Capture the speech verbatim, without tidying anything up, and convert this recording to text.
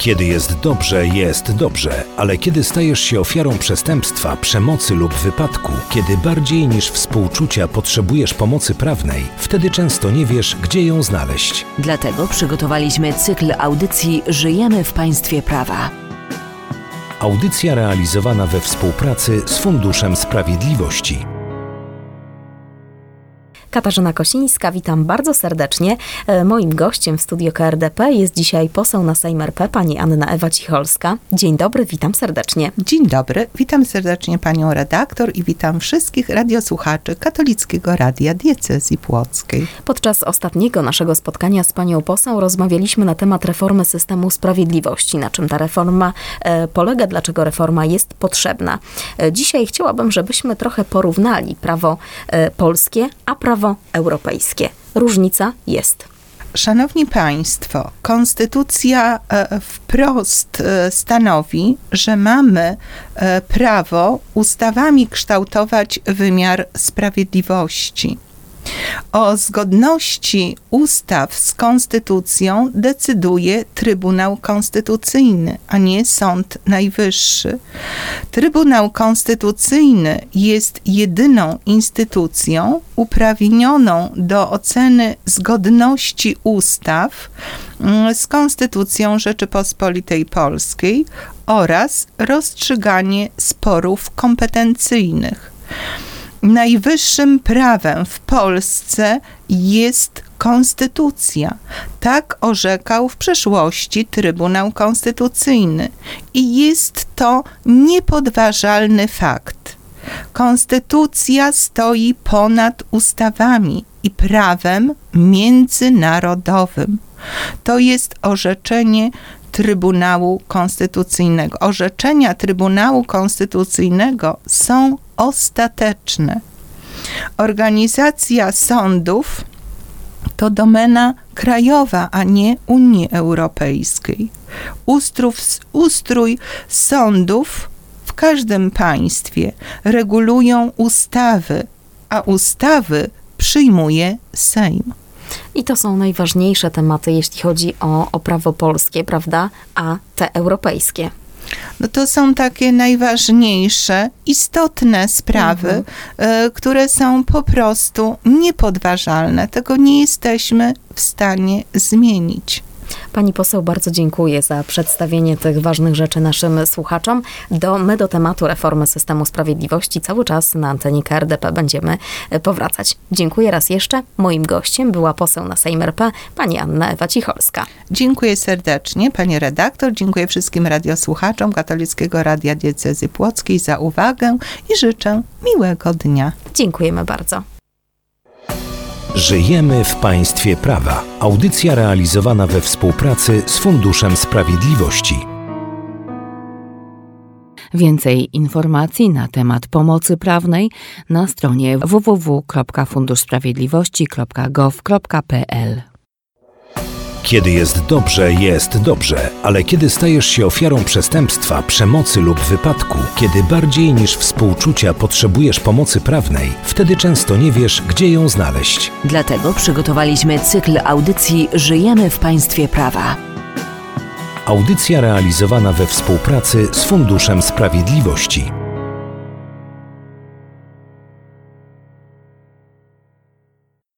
Kiedy jest dobrze, jest dobrze, ale kiedy stajesz się ofiarą przestępstwa, przemocy lub wypadku, kiedy bardziej niż współczucia potrzebujesz pomocy prawnej, wtedy często nie wiesz, gdzie ją znaleźć. Dlatego przygotowaliśmy cykl audycji Żyjemy w Państwie Prawa. Audycja realizowana we współpracy z Funduszem Sprawiedliwości. Katarzyna Kosińska, witam bardzo serdecznie. Moim gościem w studio K R D P jest dzisiaj poseł na Sejm R P, pani Anna Ewa Cicholska. Dzień dobry, witam serdecznie. Dzień dobry, witam serdecznie panią redaktor i witam wszystkich radiosłuchaczy Katolickiego Radia Diecezji Płockiej. Podczas ostatniego naszego spotkania z panią poseł rozmawialiśmy na temat reformy systemu sprawiedliwości, na czym ta reforma e, polega, dlaczego reforma jest potrzebna. E, dzisiaj chciałabym, żebyśmy trochę porównali prawo e, polskie, a prawo europejskie. Różnica jest. Szanowni Państwo, Konstytucja wprost stanowi, że mamy prawo ustawami kształtować wymiar sprawiedliwości. O zgodności ustaw z Konstytucją decyduje Trybunał Konstytucyjny, a nie Sąd Najwyższy. Trybunał Konstytucyjny jest jedyną instytucją uprawnioną do oceny zgodności ustaw z Konstytucją Rzeczypospolitej Polskiej oraz rozstrzyganie sporów kompetencyjnych. Najwyższym prawem w Polsce jest konstytucja. Tak orzekał w przeszłości Trybunał Konstytucyjny i jest to niepodważalny fakt. Konstytucja stoi ponad ustawami i prawem międzynarodowym. To jest orzeczenie Trybunału Konstytucyjnego. Orzeczenia Trybunału Konstytucyjnego są ostateczne. Organizacja sądów to domena krajowa, a nie Unii Europejskiej. Ustrój, ustrój sądów w każdym państwie regulują ustawy, a ustawy przyjmuje Sejm. I to są najważniejsze tematy, jeśli chodzi o, o prawo polskie, prawda? A te europejskie. No to są takie najważniejsze, istotne sprawy, mhm. y, które są po prostu niepodważalne. Tego nie jesteśmy w stanie zmienić. Pani poseł, bardzo dziękuję za przedstawienie tych ważnych rzeczy naszym słuchaczom. Do, my do tematu reformy systemu sprawiedliwości cały czas na antenie K R D P będziemy powracać. Dziękuję raz jeszcze. Moim gościem była poseł na Sejm R P, pani Anna Ewa Cicholska. Dziękuję serdecznie, pani redaktor. Dziękuję wszystkim radiosłuchaczom Katolickiego Radia Diecezji Płockiej za uwagę i życzę miłego dnia. Dziękujemy bardzo. Żyjemy w Państwie Prawa. Audycja realizowana we współpracy z Funduszem Sprawiedliwości. Więcej informacji na temat pomocy prawnej na stronie w w w kropka fundusz sprawiedliwości kropka gov kropka p l. Kiedy jest dobrze, jest dobrze, ale kiedy stajesz się ofiarą przestępstwa, przemocy lub wypadku, kiedy bardziej niż współczucia potrzebujesz pomocy prawnej, wtedy często nie wiesz, gdzie ją znaleźć. Dlatego przygotowaliśmy cykl audycji Żyjemy w Państwie Prawa. Audycja realizowana we współpracy z Funduszem Sprawiedliwości.